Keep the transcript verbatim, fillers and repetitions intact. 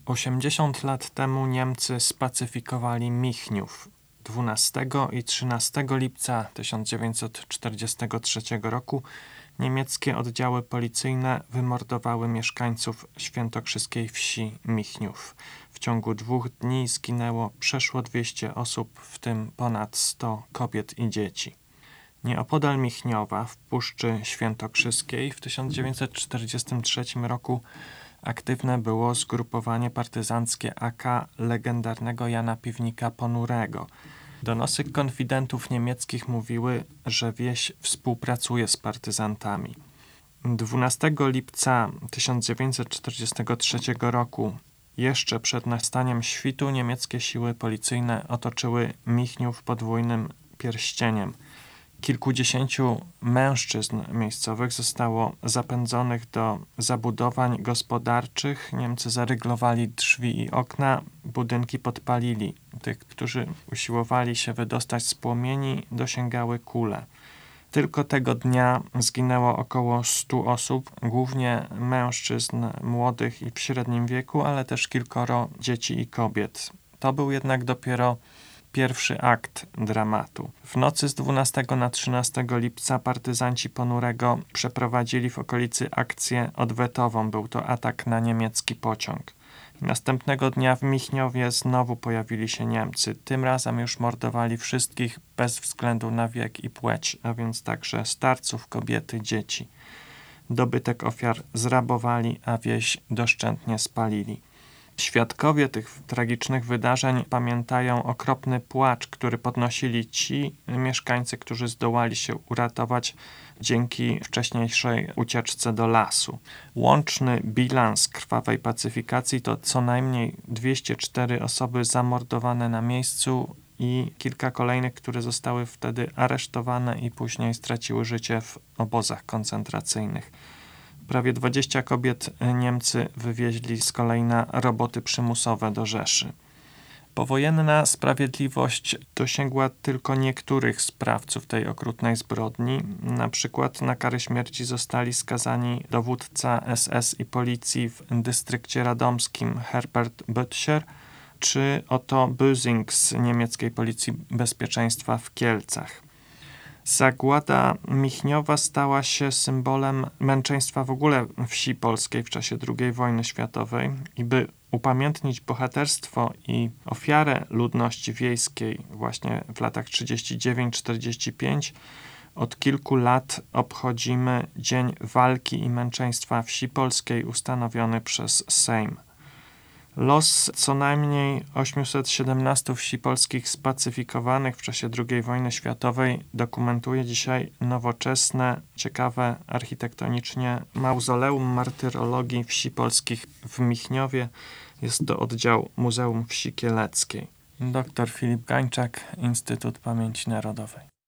osiemdziesiąt lat temu Niemcy spacyfikowali Michniów. dwunastego i trzynastego lipca tysiąc dziewięćset czterdziestego trzeciego roku niemieckie oddziały policyjne wymordowały mieszkańców świętokrzyskiej wsi Michniów. W ciągu dwóch dni zginęło przeszło dwieście osób, w tym ponad sto kobiet i dzieci. Nieopodal Michniowa w Puszczy Świętokrzyskiej w tysiąc dziewięćset czterdziestym trzecim roku aktywne było zgrupowanie partyzanckie A K legendarnego Jana Piwnika Ponurego. Donosy konfidentów niemieckich mówiły, że wieś współpracuje z partyzantami. dwunastego lipca tysiąc dziewięćset czterdziestego trzeciego roku, jeszcze przed nastaniem świtu, niemieckie siły policyjne otoczyły Michniów podwójnym pierścieniem. Kilkudziesięciu mężczyzn miejscowych zostało zapędzonych do zabudowań gospodarczych. Niemcy zaryglowali drzwi i okna, budynki podpalili. Tych, którzy usiłowali się wydostać z płomieni, dosięgały kule. Tylko tego dnia zginęło około stu osób, głównie mężczyzn młodych i w średnim wieku, ale też kilkoro dzieci i kobiet. To był jednak dopiero pierwszy akt dramatu. W nocy z dwunastego na trzynastego lipca partyzanci Ponurego przeprowadzili w okolicy akcję odwetową. Był to atak na niemiecki pociąg. Następnego dnia w Michniowie znowu pojawili się Niemcy. Tym razem już mordowali wszystkich bez względu na wiek i płeć, a więc także starców, kobiety, dzieci. Dobytek ofiar zrabowali, a wieś doszczętnie spalili. Świadkowie tych tragicznych wydarzeń pamiętają okropny płacz, który podnosili ci mieszkańcy, którzy zdołali się uratować dzięki wcześniejszej ucieczce do lasu. Łączny bilans krwawej pacyfikacji to co najmniej dwieście cztery osoby zamordowane na miejscu i kilka kolejnych, które zostały wtedy aresztowane i później straciły życie w obozach koncentracyjnych. Prawie dwadzieścia kobiet Niemcy wywieźli z kolei na roboty przymusowe do Rzeszy. Powojenna sprawiedliwość dosięgła tylko niektórych sprawców tej okrutnej zbrodni. Na przykład na karę śmierci zostali skazani dowódca S S i policji w dystrykcie radomskim Herbert Böttcher czy Otto Bösing z niemieckiej policji bezpieczeństwa w Kielcach. Zagłada Michniowa stała się symbolem męczeństwa w ogóle wsi polskiej w czasie drugiej wojny światowej i by upamiętnić bohaterstwo i ofiarę ludności wiejskiej właśnie w latach trzydziestym dziewiątym czterdziestym piątym od kilku lat obchodzimy Dzień Walki i Męczeństwa Wsi Polskiej ustanowiony przez Sejm. Los co najmniej osiemset siedemnastu wsi polskich spacyfikowanych w czasie drugiej wojny światowej dokumentuje dzisiaj nowoczesne, ciekawe architektonicznie mauzoleum martyrologii wsi polskich w Michniowie. Jest to oddział Muzeum Wsi Kieleckiej. Doktor Filip Gańczak, Instytut Pamięci Narodowej.